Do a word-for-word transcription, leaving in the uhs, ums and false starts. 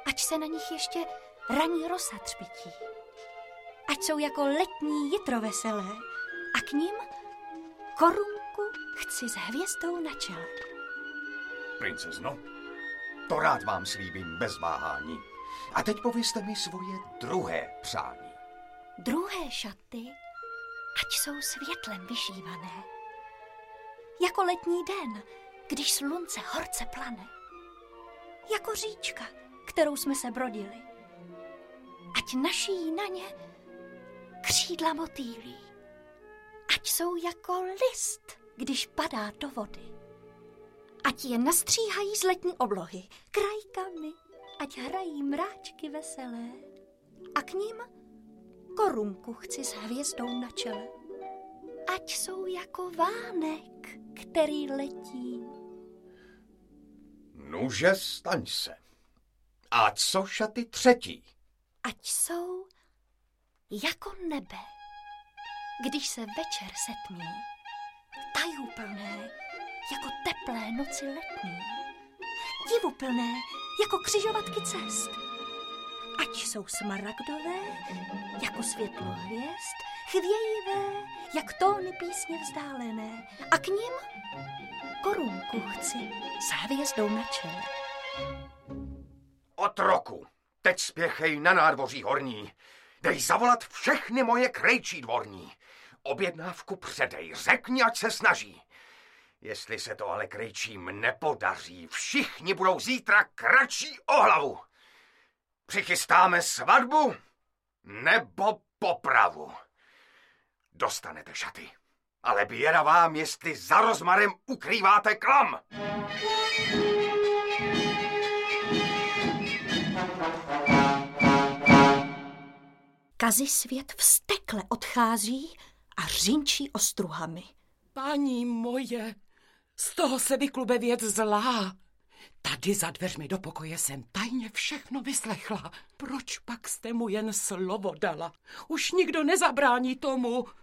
ať se na nich ještě raní rosa třpití. Ať jsou jako letní jitro veselé a k ním korunku chci s hvězdou na čele. Princezno, to rád vám slíbím bez váhání. A teď povězte mi svoje druhé přání. Druhé šaty, ať jsou světlem vyšívané. Jako letní den, když slunce horce plane. Jako říčka, kterou jsme se brodili. Ať naší na ně křídla motýlí. Ať jsou jako list, když padá do vody. Ať je nastříhají z letní oblohy krajkami, ať hrají mráčky veselé. A k ním korunku chci s hvězdou na čele. Ať jsou jako vánek, který letí. Nuže, staň se. A co šaty třetí? Ať jsou jako nebe, když se večer setmí, tajuplné jako teplé noci letní, divuplné jako křižovatky cest. Ať jsou smaragdové jako světlo hvězd, chvějivé jak tóny písně vzdálené a k nim korunku chci s hvězdou na čele. Otroku, teď spěchej na nádvoří horní. Dej zavolat všechny moje krejčí dvorní. Objednávku předej, řekni, ať se snaží. Jestli se to ale krejčím nepodaří, všichni budou zítra kratší o hlavu. Přichystáme svatbu nebo popravu. Dostanete šaty, ale běda vám, jestli za rozmarem ukrýváte klam. Kazisvět vztekle odchází a řinčí ostruhami. Paní moje, z toho se vyklube věc zlá. Tady za dveřmi do pokoje jsem tajně všechno vyslechla. Proč pak jste mu jen slovo dala? Už nikdo nezabrání tomu.